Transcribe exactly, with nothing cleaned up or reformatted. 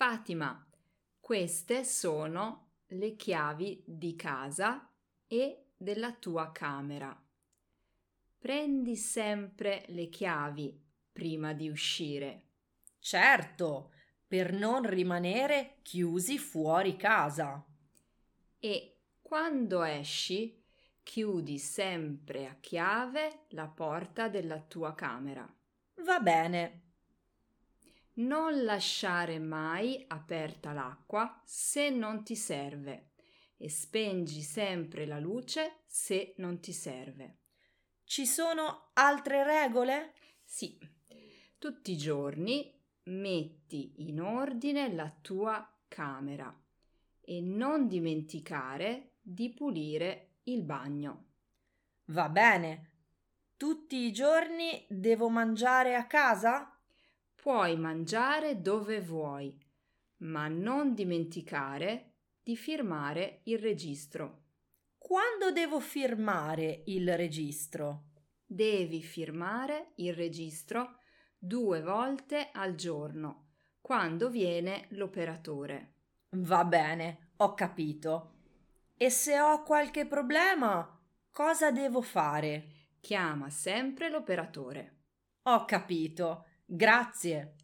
Fatima, queste sono le chiavi di casa e della tua camera. Prendi sempre le chiavi prima di uscire. Certo, per non rimanere chiusi fuori casa. E quando esci, chiudi sempre a chiave la porta della tua camera. Va bene. Non lasciare mai aperta l'acqua se non ti serve e spengi sempre la luce se non ti serve. Ci sono altre regole? Sì, tutti i giorni metti in ordine la tua camera e non dimenticare di pulire il bagno. Va bene. Tutti i giorni devo mangiare a casa? Puoi mangiare dove vuoi, ma non dimenticare di firmare il registro. Quando devo firmare il registro? Devi firmare il registro due volte al giorno, quando viene l'operatore. Va bene, ho capito. E se ho qualche problema, cosa devo fare? Chiama sempre l'operatore. Ho capito. Grazie.